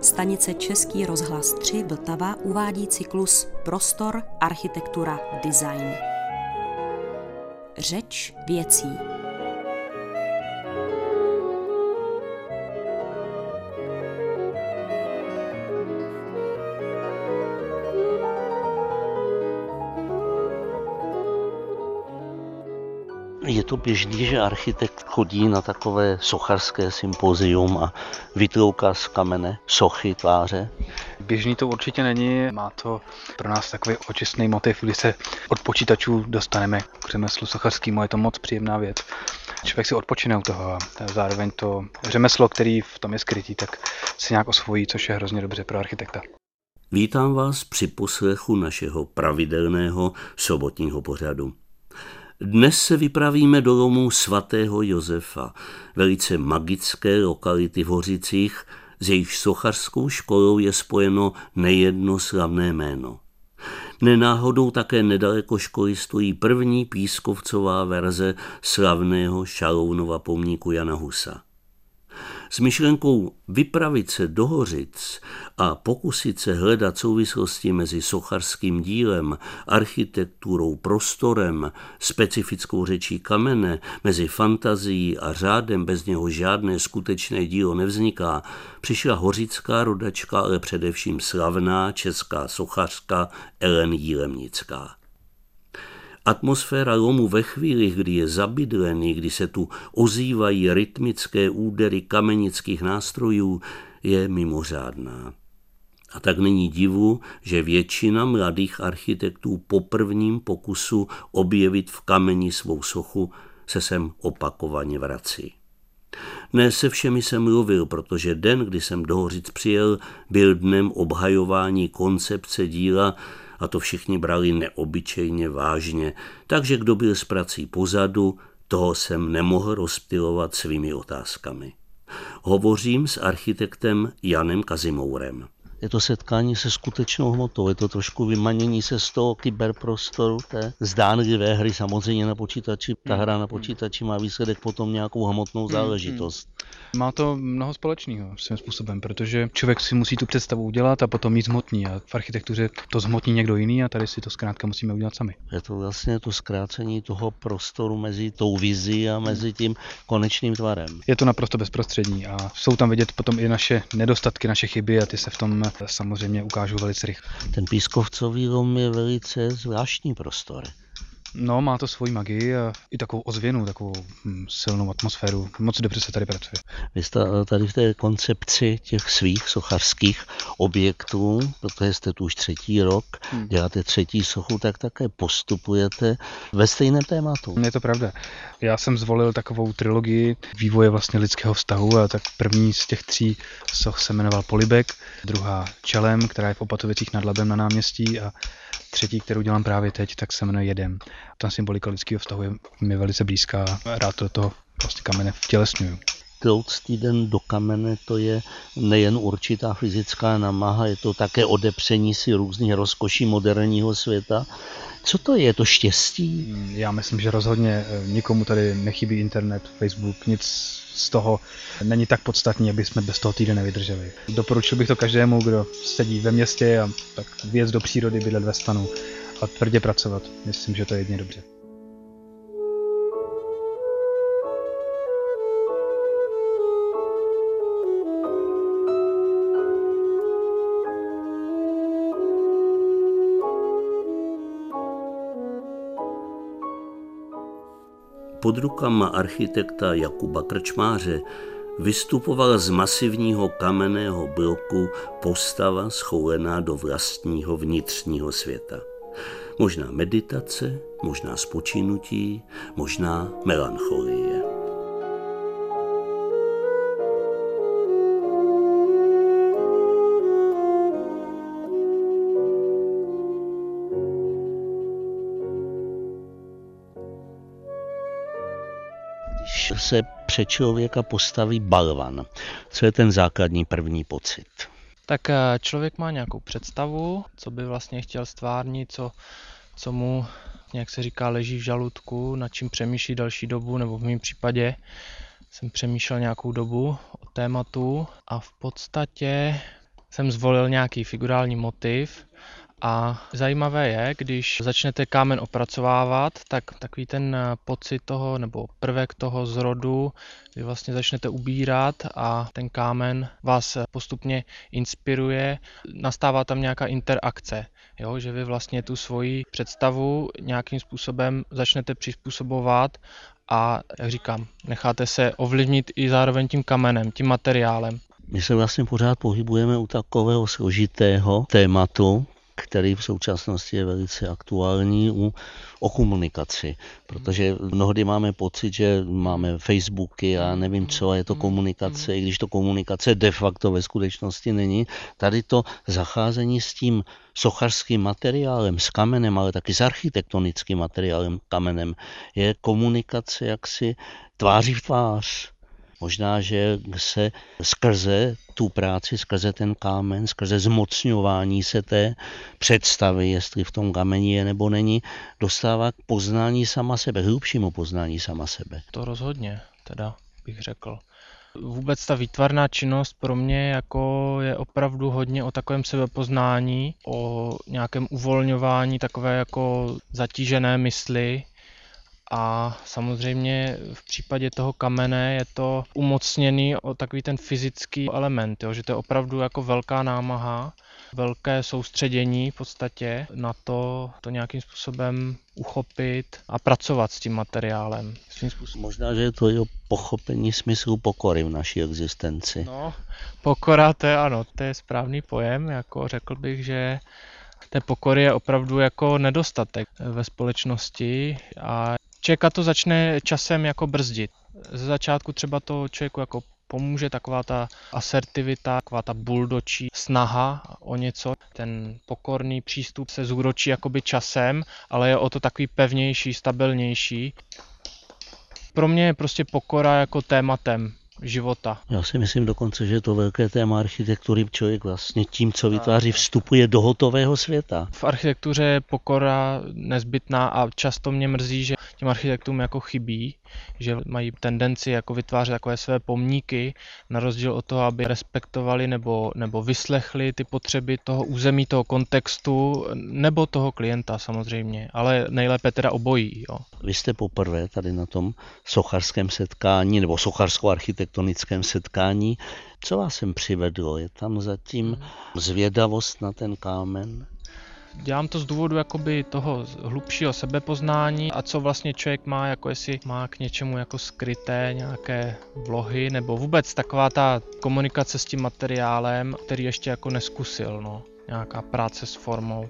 Stanice Český rozhlas 3 Vltava uvádí cyklus Prostor, architektura, design. Řeč věcí. Je to běžný, že architekt chodí na takové sochařské sympozium a vytlouká z kamene sochy, tváře? Běžný to určitě není, má to pro nás takový očistný motiv, kdy se od počítačů dostaneme k řemeslu sochařskému, je to moc příjemná věc. Člověk si odpočine u toho a zároveň to řemeslo, který v tom je skrytý, tak se nějak osvojí, což je hrozně dobře pro architekta. Vítám vás při poslechu našeho pravidelného sobotního pořadu. Dnes se vypravíme do lomů svatého Josefa, velice magické lokality v Hořicích, s jejíž sochařskou školou je spojeno nejedno slavné jméno. Nenáhodou také nedaleko školy stojí první pískovcová verze slavného Šalounova pomníku Jana Husa. S myšlenkou vypravit se do Hořic a pokusit se hledat souvislosti mezi sochařským dílem, architekturou, prostorem, specifickou řečí kamene, mezi fantazií a řádem, bez něho žádné skutečné dílo nevzniká, přišla hořická rodačka, ale především slavná česká sochařka Ellen Jílemnická. Atmosféra lomu ve chvíli, kdy je zabydlený, kdy se tu ozývají rytmické údery kamenických nástrojů, je mimořádná. A tak není divu, že většina mladých architektů po prvním pokusu objevit v kameni svou sochu se sem opakovaně vrací. Ne se všemi jsem mluvil, protože den, kdy jsem do Hořic přijel, byl dnem obhajování koncepce díla, a to všichni brali neobyčejně vážně, takže kdo byl s prací pozadu, toho jsem nemohl rozptylovat svými otázkami. Hovořím s architektem Janem Kazimourem. Je to setkání se skutečnou hmotou, je to trošku vymanění se z toho kyberprostoru, té zdánlivé hry samozřejmě na počítači. Ta hra na počítači má výsledek potom nějakou hmotnou záležitost. Má to mnoho společného svým způsobem, protože člověk si musí tu představu udělat a potom mít zhmotní. A v architektuře to zhmotní někdo jiný a tady si to zkrátka musíme udělat sami. Je to vlastně to zkrácení toho prostoru mezi tou vizí a mezi tím konečným tvarem. Je to naprosto bezprostřední a jsou tam vidět potom i naše nedostatky, naše chyby a ty se v tom samozřejmě ukážou velice rychle. Ten pískovcový lom je velice zvláštní prostor. No, má to svoji magii a i takovou ozvěnu, takovou silnou atmosféru. Moc dobře se tady pracuje. Vy jste tady v té koncepci těch svých sochařských objektů, protože jste tu už 3. rok, děláte 3. sochu, tak také postupujete ve stejném tématu. Je to pravda. Já jsem zvolil takovou trilogii vývoje vlastně lidského vztahu a tak první z těch 3 soch se jmenoval Polibek, druhá Čelem, která je v Opatovicích nad Labem na náměstí a 3., kterou dělám právě teď, tak se jmenuje Jedem. Ta symbolika lidského vztahu je mi velice blízká a rád do toho vlastně kamene vtělesňuju. Tlouctý den do kamene, to je nejen určitá fyzická námaha, je to také odepření si různých rozkoší moderního světa. Co to je to štěstí? Já myslím, že rozhodně nikomu tady nechybí internet, Facebook, nic z toho není tak podstatný, aby jsme bez toho týden nevydrželi. Doporučil bych to každému, kdo sedí ve městě a tak vyjet do přírody, bydlet ve stanu a tvrdě pracovat. Myslím, že to je jedině dobře. Pod rukama architekta Jakuba Krčmáře vystupovala z masivního kamenného bloku postava schoulená do vlastního vnitřního světa. Možná meditace, možná spočinutí, možná melancholie. Když se před člověka postaví balvan, co je ten základní první pocit? Tak člověk má nějakou představu, co by vlastně chtěl stvárnit, co mu, jak se říká, leží v žaludku, nad čím přemýšlí další dobu, nebo v mém případě jsem přemýšlel nějakou dobu o tématu a v podstatě jsem zvolil nějaký figurální motiv. A zajímavé je, když začnete kámen opracovávat, tak takový ten pocit toho nebo prvek toho zrodu, kdy vlastně začnete ubírat a ten kámen vás postupně inspiruje, nastává tam nějaká interakce, jo? Že vy vlastně tu svoji představu nějakým způsobem začnete přizpůsobovat a, jak říkám, necháte se ovlivnit i zároveň tím kamenem, tím materiálem. My se vlastně pořád pohybujeme u takového složitého tématu, který v současnosti je velice aktuální o komunikaci, protože mnohdy máme pocit, že máme Facebooky a nevím co, a je to komunikace, i když to komunikace de facto ve skutečnosti není. Tady to zacházení s tím sochařským materiálem, s kamenem, ale taky s architektonickým materiálem, kamenem, je komunikace jaksi tváří v tvář. Možná, že se skrze tu práci, skrze ten kámen, skrze zmocňování se té představy, jestli v tom kameni je nebo není, dostává k poznání sama sebe, hlubšímu poznání sama sebe. To rozhodně, teda bych řekl. Vůbec ta výtvarná činnost pro mě jako je opravdu hodně o takovém sebepoznání, o nějakém uvolňování takové jako zatížené mysli. A samozřejmě v případě toho kamene je to umocněný o takový ten fyzický element, jo, že to je opravdu jako velká námaha, velké soustředění v podstatě na to nějakým způsobem uchopit a pracovat s tím materiálem. Svým způsobem. Možná, že je to i o pochopení smyslu pokory v naší existenci. No, pokora, to je ano, to je správný pojem, jako řekl bych, že té pokory je opravdu jako nedostatek ve společnosti a člověka to začne časem jako brzdit. Ze začátku třeba to člověku jako pomůže taková ta asertivita, taková ta buldočí snaha o něco. Ten pokorný přístup se zúročí jakoby časem, ale je o to takový pevnější, stabilnější. Pro mě je prostě pokora jako tématem života. Já si myslím dokonce, že je to velké téma architektury. Člověk vlastně tím, co vytváří, vstupuje do hotového světa. V architektuře je pokora nezbytná a často mě mrzí, že těm architektům jako chybí, že mají tendenci jako vytvářet takové své pomníky, na rozdíl od toho, aby respektovali nebo vyslechli ty potřeby toho území, toho kontextu, nebo toho klienta samozřejmě, ale nejlépe teda obojí. Jo. Vy jste poprvé tady na tom sochařském setkání nebo sochařsko-architektonickém setkání. Co vás sem přivedlo? Je tam zatím zvědavost na ten kámen? Dělám to z důvodu jakoby toho hlubšího sebepoznání a co vlastně člověk má, jako jestli má k něčemu jako skryté nějaké vlohy, nebo vůbec taková ta komunikace s tím materiálem, který ještě jako neskusil, no. Nějaká práce s formou.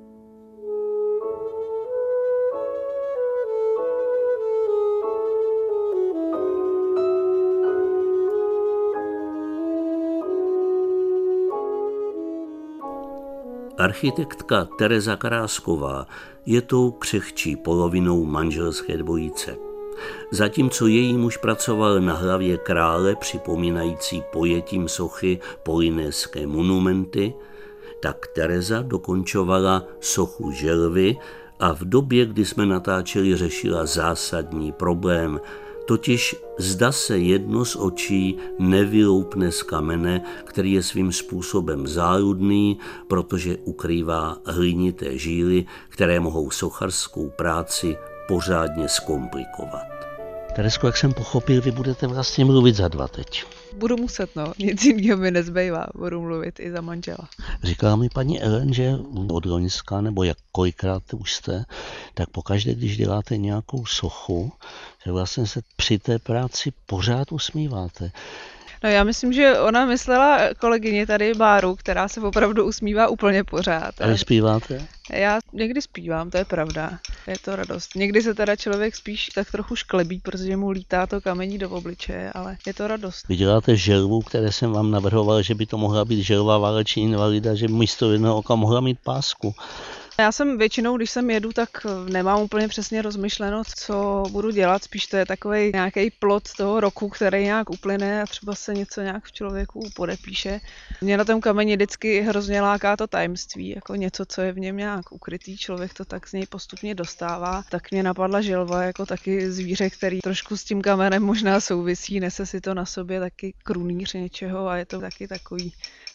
Architektka Tereza Karásková je tou křehčí polovinou manželské dvojice. Zatímco její muž pracoval na hlavě krále, připomínající pojetím sochy polynéské monumenty, tak Tereza dokončovala sochu želvy a v době, kdy jsme natáčeli, řešila zásadní problém, totiž zda se jedno z očí nevyloupne z kamene, který je svým způsobem záludný, protože ukrývá hlinité žíly, které mohou sochařskou práci pořádně zkomplikovat. Teresko, jak jsem pochopil, vy budete vlastně mluvit za dva teď. Budu muset, no, nic jiného mi nezbývá, budu mluvit i za manžela. Říkala mi paní Ellen, že od loňska, nebo kolikrát už jste, tak pokaždé, když děláte nějakou sochu, že vlastně se při té práci pořád usmíváte. No já myslím, že ona myslela kolegyně tady Báru, která se opravdu usmívá úplně pořád. A vy zpíváte? Já někdy zpívám, to je pravda. Je to radost. Někdy se teda člověk spíš tak trochu šklebí, protože mu lítá to kamení do obličeje, ale je to radost. Vy děláte želvu, které jsem vám navrhoval, že by to mohla být želva váleční invalida, že místo jednoho oka mohla mít pásku. Já jsem většinou, když sem jedu, tak nemám úplně přesně rozmyšleno, co budu dělat. Spíš to je takový nějaký plod toho roku, který nějak uplyne a třeba se něco nějak v člověku podepíše. Mě na tom kameni vždycky hrozně láká to tajemství, jako něco, co je v něm nějak ukrytý. Člověk to tak z něj postupně dostává. Tak mě napadla želva jako taky zvíře, který trošku s tím kamenem možná souvisí, nese si to na sobě taky krunýř něčeho a je to taky takový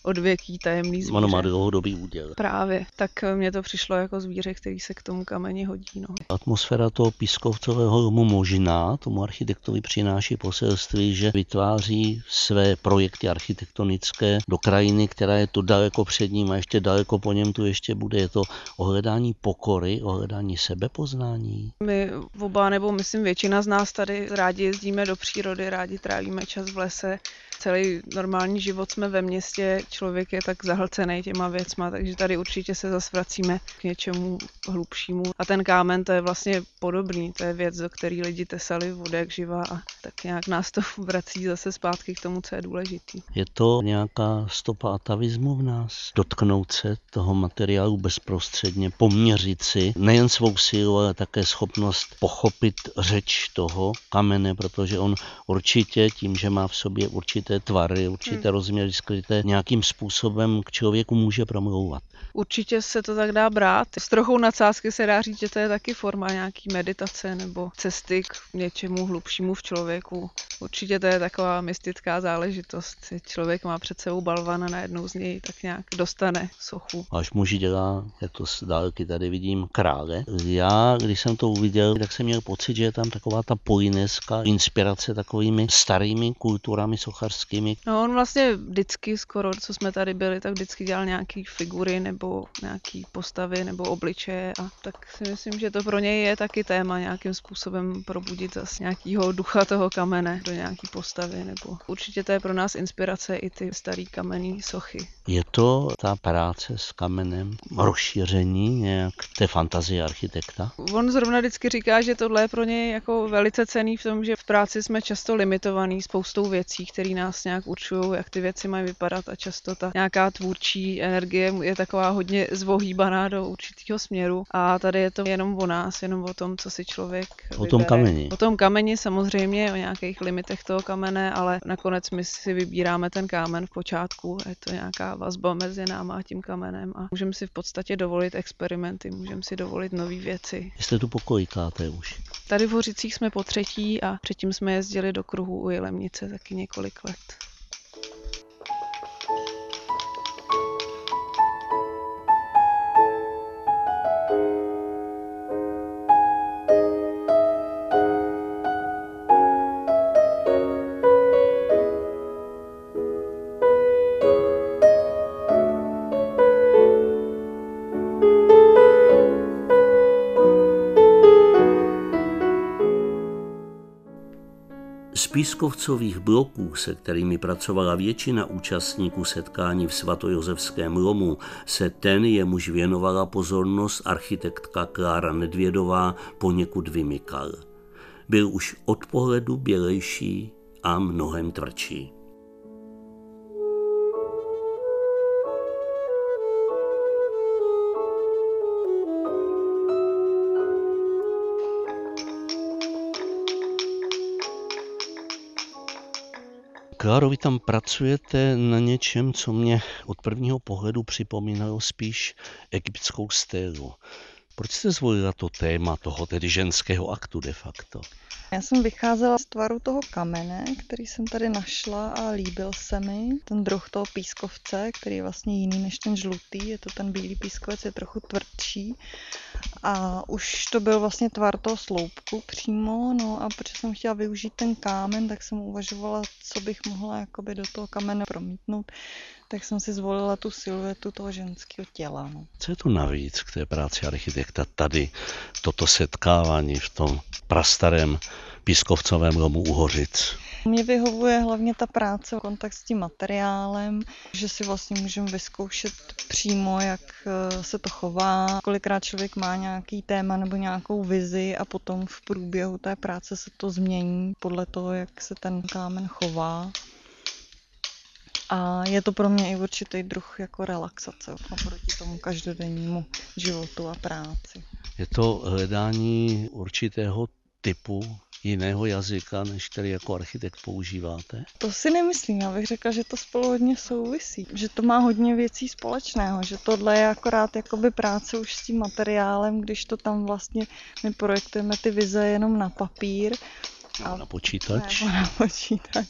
odvěký tajemný zvíře. Ono má dlouhodobý úděl. Právě, tak mně to přišlo jako zvíře, který se k tomu kameni hodí. No. Atmosféra toho pískovcového domu možná tomu architektovi přináší poselství, že vytváří své projekty architektonické do krajiny, která je tu daleko před ním a ještě daleko po něm tu ještě bude. Je to o hledání pokory, o hledání sebepoznání. My oba, nebo myslím většina z nás tady rádi jezdíme do přírody, rádi trávíme čas v lese. Celý normální život jsme ve městě, člověk je tak zahlcený těma věcma, takže tady určitě se zase vracíme k něčemu hlubšímu. A ten kámen, to je vlastně podobný, to je věc, do který lidi tesali od jak živa a tak nějak nás to vrací zase zpátky k tomu, co je důležitý. Je to nějaká stopa atavismu v nás? Dotknout se toho materiálu bezprostředně, poměřit si nejen svou sílu, ale také schopnost pochopit řeč toho kamene, protože on určitě tím, že má v sobě určité tvary, určité rozměry skryté, nějakým způsobem k člověku může promlouvat. Určitě se to tak dá brát. S trochou nadsázky se dá říct, že to je taky forma nějaký meditace nebo cesty k něčemu hlubšímu v člověku. Určitě to je taková mystická záležitost. Člověk má před sebou balvan a najednou z něj tak nějak dostane sochu. Až muž dělá, jak to z dálky tady vidím, krále. Já, když jsem to uviděl, tak jsem měl pocit, že je tam taková ta polineská inspirace takovými starými kulturami sochařskými. No on vlastně vždycky skoro, co jsme tady byli, tak vždycky dělal nějaký figury nebo nějaký postavy nebo obličeje a tak si myslím, že to pro něj je taky téma nějakým způsobem probudit zase nějakýho ducha toho kamene do nějaký postavy nebo určitě to je pro nás inspirace i ty starý kamenný sochy. Je to ta práce s kamenem rozšíření nějak té fantazie architekta? On zrovna vždycky říká, že tohle je pro něj jako velice cenný v tom, že v práci jsme často limitovaný spoustou věcí, které nás nějak určují, jak ty věci mají vypadat a často ta nějaká tvůrčí energie je taková hodně zvohýbaná do určitého směru a tady je to jenom o nás, jenom o tom, co si člověk vybere. O tom kameni. O tom kameni samozřejmě, o nějakých limitech toho kamene, ale nakonec my si vybíráme ten kámen v počátku, je to nějaká vazba mezi náma a tím kamenem a můžeme si v podstatě dovolit experimenty, můžeme si dovolit nové věci. Jste tu po kolikáté už? Tady v Hořicích jsme po třetí a předtím jsme jezdili do kruhu u Jilemnice taky několik let. Z pískovcových bloků, se kterými pracovala většina účastníků setkání v Svatojosefském lomu, se ten, jemuž věnovala pozornost architektka Klára Nedvědová, poněkud vymykal. Byl už od pohledu bělejší a mnohem tvrdší. Kláro, vy tam pracujete na něčem, co mě od prvního pohledu připomínalo spíš egyptskou stélu. Proč jste zvolila to téma toho tedy ženského aktu de facto? Já jsem vycházela z tvaru toho kamene, který jsem tady našla a líbil se mi. Ten druh toho pískovce, který je vlastně jiný než ten žlutý, je to ten bílý pískovec, je trochu tvrdší. A už to byl vlastně tvar toho sloupku přímo, no a protože jsem chtěla využít ten kámen, tak jsem uvažovala, co bych mohla jakoby do toho kamene promítnout. Tak jsem si zvolila tu siluetu toho ženského těla. No. Co je to navíc k té práci architekta tady, toto setkávání v tom prastarém pískovcovém lomu u Hořic? Mě vyhovuje hlavně ta práce, kontakt s tím materiálem, že si vlastně můžeme vyzkoušet přímo, jak se to chová. Kolikrát člověk má nějaký téma nebo nějakou vizi a potom v průběhu té práce se to změní podle toho, jak se ten kámen chová. A je to pro mě i určitý druh jako relaxace oproti tomu každodennímu životu a práci. Je to hledání určitého typu jiného jazyka, než který jako architekt používáte? To si nemyslím, já bych řekla, že to spolu hodně souvisí, že to má hodně věcí společného, že tohle je akorát jakoby práce už s tím materiálem, když to tam vlastně my projektujeme ty vize jenom na papír, Na počítač. Nebo na počítač.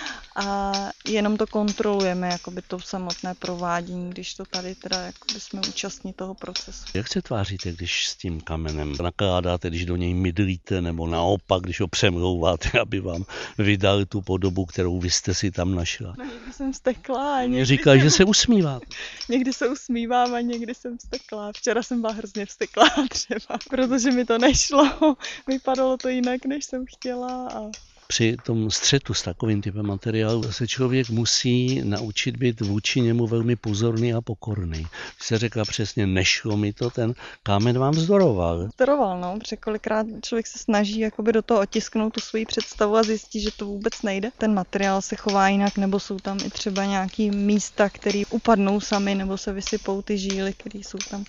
A jenom to kontrolujeme, jakoby to samotné provádění, když to tady teda jakoby jsme účastní toho procesu. Jak se tváříte, když s tím kamenem nakládáte, když do něj mydlíte, nebo naopak, když ho přemlouváte, aby vám vydali tu podobu, kterou vy jste si tam našla? No, někdy jsem vztekla. Mě říkají, že se usmíváte. Někdy se usmívám a někdy jsem vztekla. Včera jsem byla hrozně vztekla třeba, protože mi to nešlo. Vypadalo to jinak, než jsem chtěla. Při tom střetu s takovým typem materiálu se člověk musí naučit být vůči němu velmi pozorný a pokorný. Když se řekla přesně, nešlo mi to, ten kámen vám vzdoroval. Vzdoroval, no, protože kolikrát člověk se snaží jakoby do toho otisknout tu svoji představu a zjistí, že to vůbec nejde. Ten materiál se chová jinak, nebo jsou tam i třeba nějaký místa, které upadnou sami, nebo se vysypou ty žíly, které jsou tam.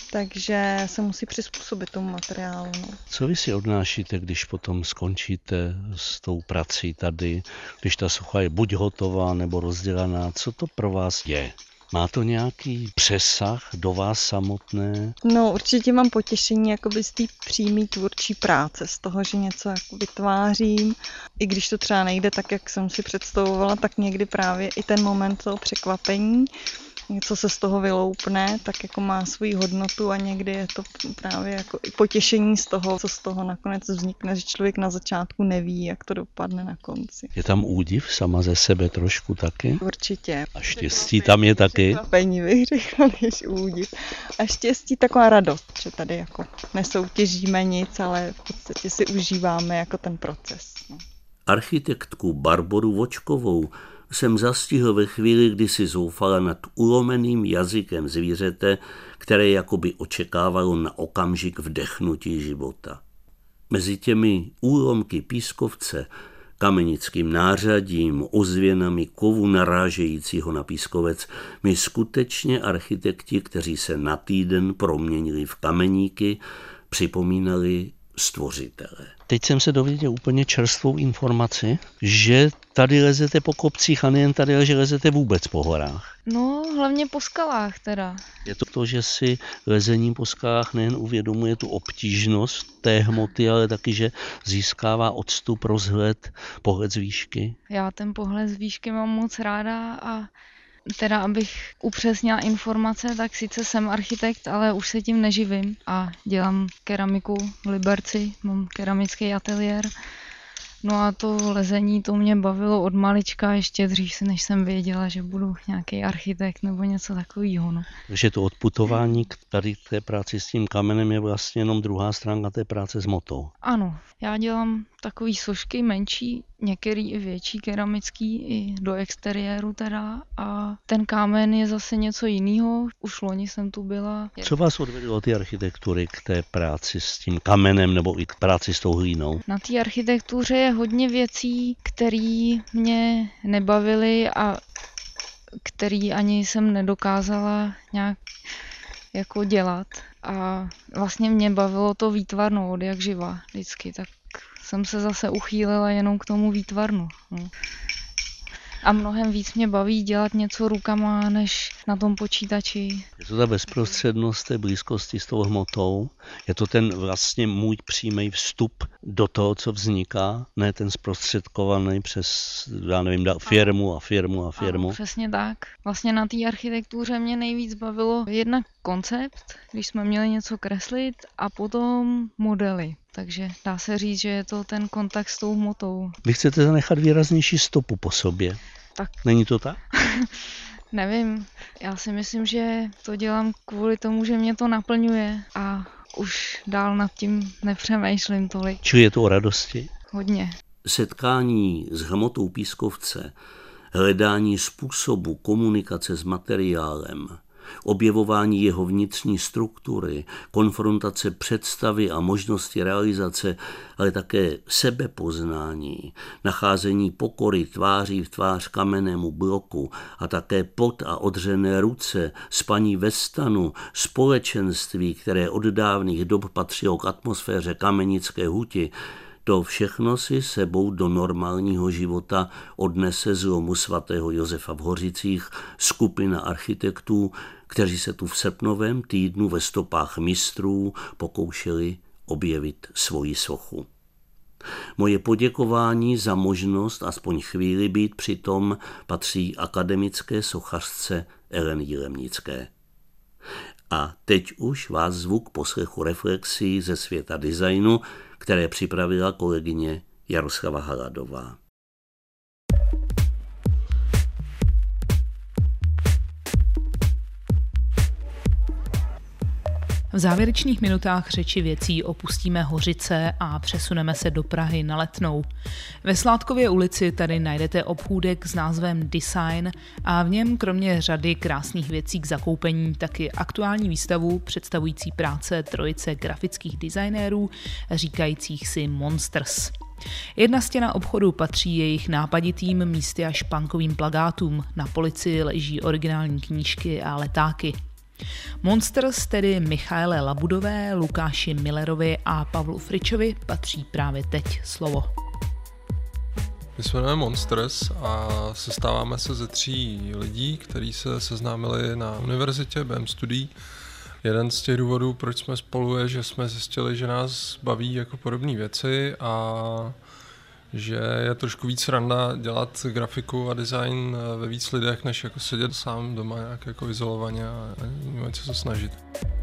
Takže se musí přizpůsobit tomu materiálu. No. Co vy si odnášíte, když potom skončíte s tou prací tady, když ta socha je buď hotová nebo rozdělaná? Co to pro vás je? Má to nějaký přesah do vás samotné? No, určitě mám potěšení jakoby z té přímé tvůrčí práce, z toho, že něco jako vytvářím. I když to třeba nejde tak, jak jsem si představovala, tak někdy právě i ten moment toho překvapení, něco se z toho vyloupne, tak jako má svoji hodnotu a někdy je to právě jako i potěšení z toho, co z toho nakonec vznikne, že člověk na začátku neví, jak to dopadne na konci. Je tam údiv sama ze sebe trošku taky? Určitě. A štěstí tam je taky? Překvapení bych řekla, než údiv. A štěstí taková radost, že tady jako nesoutěžíme nic, ale v podstatě si užíváme jako ten proces. No. Architektku Barboru Vočkovou jsem zastihl ve chvíli, kdy si zoufala nad ulomeným jazykem zvířete, které jakoby očekávalo na okamžik vdechnutí života. Mezi těmi úlomky pískovce, kamenickým nářadím, ozvěnami kovu narážejícího na pískovec, mi skutečně architekti, kteří se na týden proměnili v kameníky, připomínali stvořitele. Teď jsem se dověděl úplně čerstvou informaci, že tady lezete po kopcích a nejen tady, ale že lezete vůbec po horách. No, hlavně po skalách teda. Je to, že si lezením po skalách nejen uvědomuje tu obtížnost té hmoty, ale taky, že získává odstup, rozhled, pohled z výšky. Já ten pohled z výšky mám moc ráda a teda, abych upřesnila informace, tak sice jsem architekt, ale už se tím neživím a dělám keramiku v Liberci, mám keramický ateliér. No a to lezení, to mě bavilo od malička, ještě dřív, než jsem věděla, že budu nějaký architekt nebo něco takového. No. Takže to odputování k tady té práci s tím kamenem je vlastně jenom druhá stránka té práce s motou. Ano, já dělám takový sošky menší, některý i větší, keramický, i do exteriéru teda. A ten kámen je zase něco jiného. Už loni jsem tu byla. Co vás odvedlo od té architektury k té práci s tím kamenem nebo i k práci s tou hlínou? Na té architektuře je hodně věcí, které mě nebavily a které ani jsem nedokázala nějak jako dělat. A vlastně mě bavilo to výtvarno od jak živa vždycky, tak jsem se zase uchýlila jenom k tomu výtvarnu. No. A mnohem víc mě baví dělat něco rukama, než na tom počítači. Je to ta bezprostřednost té blízkosti s tou hmotou? Je to ten vlastně můj přímý vstup do toho, co vzniká? Ne ten zprostředkovaný přes, já nevím, firmu a firmu a firmu? Ano, přesně tak. Vlastně na té architektuře mě nejvíc bavilo jednak koncept, když jsme měli něco kreslit, a potom modely. Takže dá se říct, že je to ten kontakt s tou hmotou. Vy chcete zanechat výraznější stopu po sobě. Tak. Není to tak? Nevím. Já si myslím, že to dělám kvůli tomu, že mě to naplňuje a už dál nad tím nepřemýšlím tolik. Čili je to o radosti? Hodně. Setkání s hmotou pískovce, hledání způsobu komunikace s materiálem, objevování jeho vnitřní struktury, konfrontace představy a možnosti realizace, ale také sebepoznání, nacházení pokory tváří v tvář kamennému bloku a také pot a odřené ruce, spaní ve stanu, společenství, které od dávných dob patřilo k atmosféře kamenické huti, to všechno si sebou do normálního života odnese z lomu svatého Josefa v Hořicích skupina architektů, kteří se tu v srpnovém týdnu ve stopách mistrů pokoušeli objevit svoji sochu. Moje poděkování za možnost aspoň chvíli být přitom patří akademické sochařce Eleně Jilemnické. A teď už vás zvu k poslechu reflexí ze světa designu, které připravila kolegyně Jaroslava Haladová. V závěrečných minutách řeči věcí opustíme Hořice a přesuneme se do Prahy na Letnou. Ve Sládkově ulici tady najdete obchůdek s názvem Design a v něm kromě řady krásných věcí k zakoupení taky aktuální výstavu představující práce trojice grafických designérů říkajících si Monsters. Jedna stěna obchodu patří jejich nápaditým místy až punkovým plakátům, na polici leží originální knížky a letáky. Monsters, tedy Michaele Labudové, Lukáši Millerovi a Pavlu Fričovi, patří právě teď slovo. My se jmenujeme Monsters a sestáváme se ze 3 lidí, kteří se seznámili na univerzitě během studií. Jeden z těch důvodů, proč jsme spolu, je, že jsme zjistili, že nás baví jako podobné věci a že je trošku víc randa dělat grafiku a design ve víc lidech, než jako sedět sám doma nějak jako izolovaně a něco se snažit.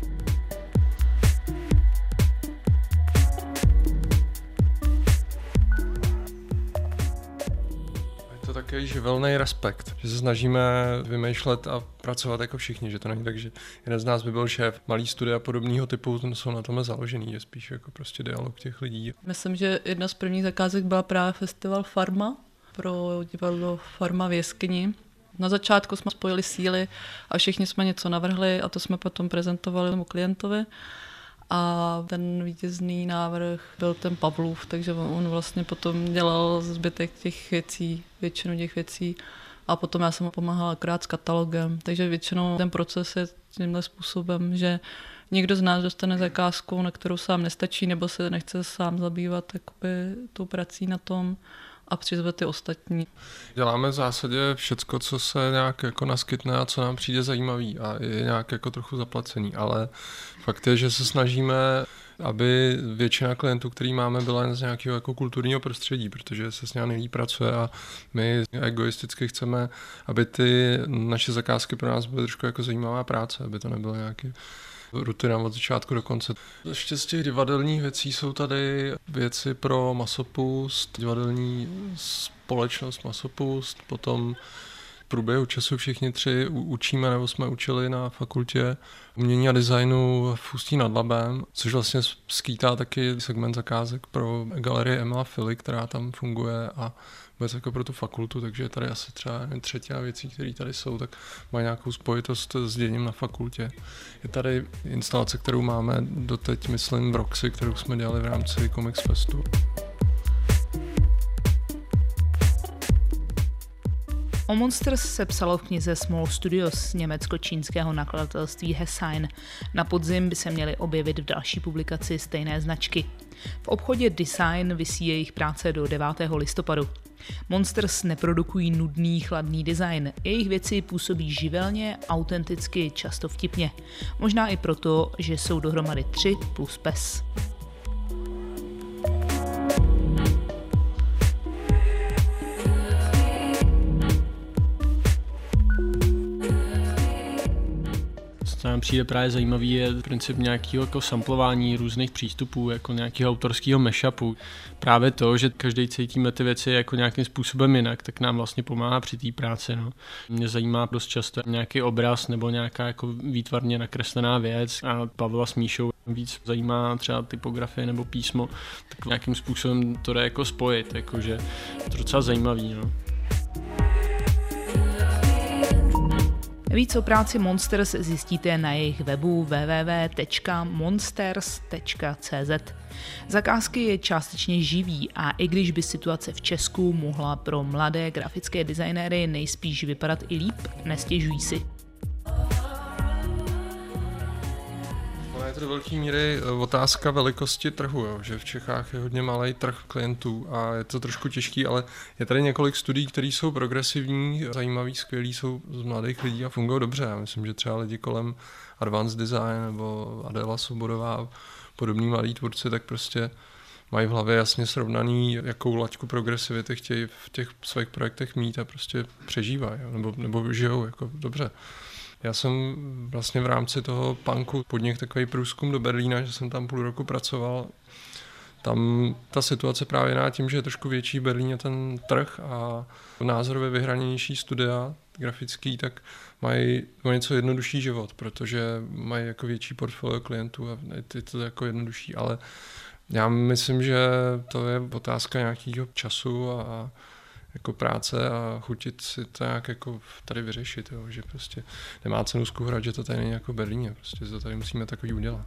Je to takový živelný respekt, že se snažíme vymýšlet a pracovat jako všichni, že to není tak, že jeden z nás by byl šéf malý studia podobného typu, jsou na tom založený, je spíš jako prostě dialog těch lidí. Myslím, že jedna z prvních zakázek byla právě festival Farma pro divadlo Farma v jeskyni. Na začátku jsme spojili síly a všichni jsme něco navrhli a to jsme potom prezentovali tomu klientovi. A ten vítězný návrh byl ten Pavlův, takže on vlastně potom dělal zbytek těch věcí, většinu těch věcí. A potom já jsem mu pomáhala akorát s katalogem, takže většinou ten proces je tímhle způsobem, že někdo z nás dostane zakázku, na kterou sám nestačí, nebo se nechce sám zabývat tou prací na tom a přizve ty ostatní. Děláme v zásadě všecko, co se nějak jako naskytne a co nám přijde zajímavý a je nějak jako trochu zaplacený, ale fakt je, že se snažíme, aby většina klientů, který máme, byla jen z nějakého jako kulturního prostředí, protože se s ním nejlíp pracuje a my egoisticky chceme, aby ty naše zakázky pro nás byly trošku jako zajímavá práce, aby to nebylo nějaký rutina od začátku do konce. Ještě z těch divadelních věcí jsou tady věci pro Masopust, divadelní společnost Masopust, potom v průběhu času všichni 3 učíme nebo jsme učili na fakultě umění a designu v Ústí nad Labem, což vlastně skýtá taky segment zakázek pro galerii Emila Fily, která tam funguje a vůbec jako pro tu fakultu, takže tady asi třeba 1/3 věcí, které tady jsou, tak má nějakou spojitost s děním na fakultě. Je tady instalace, kterou máme doteď, myslím, v Roxy, kterou jsme dělali v rámci Comics Festu. O Monsters se psalo v knize Small Studios německo-čínského nakladatelství Hessign. Na podzim by se měly objevit v další publikaci stejné značky. V obchodě Design visí jejich práce do 9. listopadu. Monsters neprodukují nudný, chladný design. Jejich věci působí živelně, autenticky, často vtipně. Možná i proto, že jsou dohromady 3 plus pes. Co nám přijde právě zajímavý, je princip nějakého jako samplování různých přístupů, jako nějakého autorského mashupu. Právě to, že každý cítíme ty věci jako nějakým způsobem jinak, tak nám vlastně pomáhá při té práci. No. Mě zajímá dost často nějaký obraz nebo nějaká jako výtvarně nakreslená věc a Pavla s Míšou víc zajímá třeba typografie nebo písmo, tak nějakým způsobem to jde jako spojit, jakože je to docela zajímavý. No. Víc o práci Monsters zjistíte na jejich webu www.monsters.cz. Zakázky je částečně živý a i když by situace v Česku mohla pro mladé grafické designéry nejspíš vypadat i líp, nestěžují si. Je to do velké míry otázka velikosti trhu, jo, že v Čechách je hodně malý trh klientů a je to trošku těžký, ale je tady několik studií, které jsou progresivní, zajímavý, skvělý, jsou z mladých lidí a fungují dobře. Já myslím, že třeba lidi kolem Advanced Design nebo Adela Svobodová a podobní mladí tvůrci, tak prostě mají v hlavě jasně srovnaný, jakou laťku progresivity chtějí v těch svých projektech mít a prostě přežívají, nebo žijou jako dobře. Já jsem vlastně v rámci toho punku podnikl takový průzkum do Berlína, že jsem tam půl roku pracoval. Tam ta situace právě na tím, že je trošku větší v Berlíně ten trh a názorově vyhraněnější studia grafický, tak mají o něco jednodušší život, protože mají jako větší portfolio klientů a je to jako jednodušší, ale já myslím, že to je otázka nějakého času a jako práce a chutit si to nějak jako tady vyřešit, jo? Že prostě nemá cenu zkouhrat, že to tady není jako v Berlíně, prostě to tady musíme takový udělat.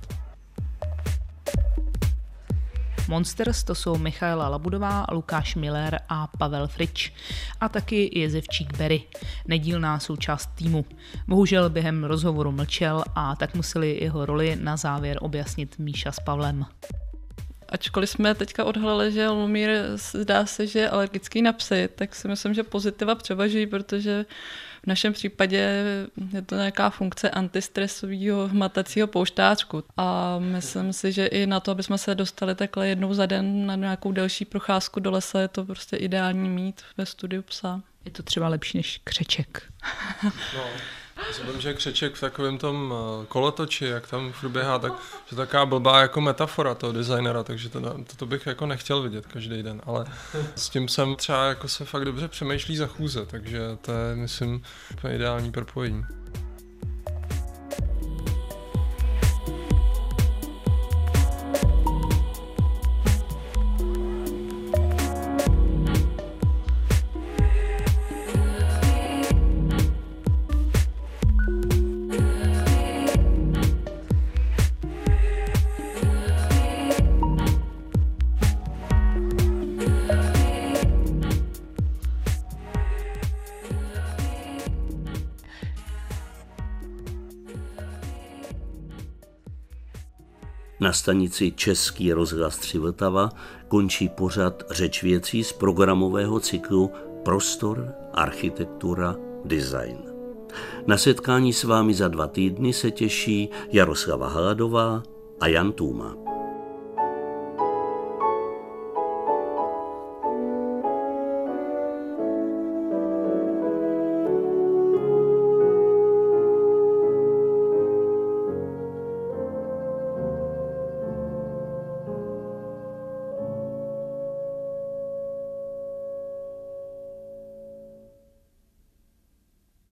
Monsters to jsou Michaela Labudová, Lukáš Miller a Pavel Frič. A taky jezevčík Berry, nedílná součást týmu. Bohužel během rozhovoru mlčel a tak museli jeho roli na závěr objasnit Míša s Pavlem. Ačkoliv jsme teďka odhalili, že Lumír zdá se, že je alergický na psy, tak si myslím, že pozitiva převažují, protože v našem případě je to nějaká funkce antistresového hmatacího pouštáčku. A myslím si, že i na to, aby jsme se dostali takhle jednou za den na nějakou delší procházku do lesa, je to prostě ideální mít ve studiu psa. Je to třeba lepší než křeček. No. Já vím, že křeček v takovém tom kolotoči, jak tam furt běhá, tak že taková blbá jako metafora toho designera, takže to bych jako nechtěl vidět každý den, ale s tím jsem třeba jako se fakt dobře přemýšlí za chůze, takže to je, myslím, úplně ideální propojení. Na stanici Český rozhlas 3 Vltava končí pořad Řeč věcí z programového cyklu Prostor, architektura, design. Na setkání s vámi za 2 týdny se těší Jaroslava Haladová a Jan Tůma.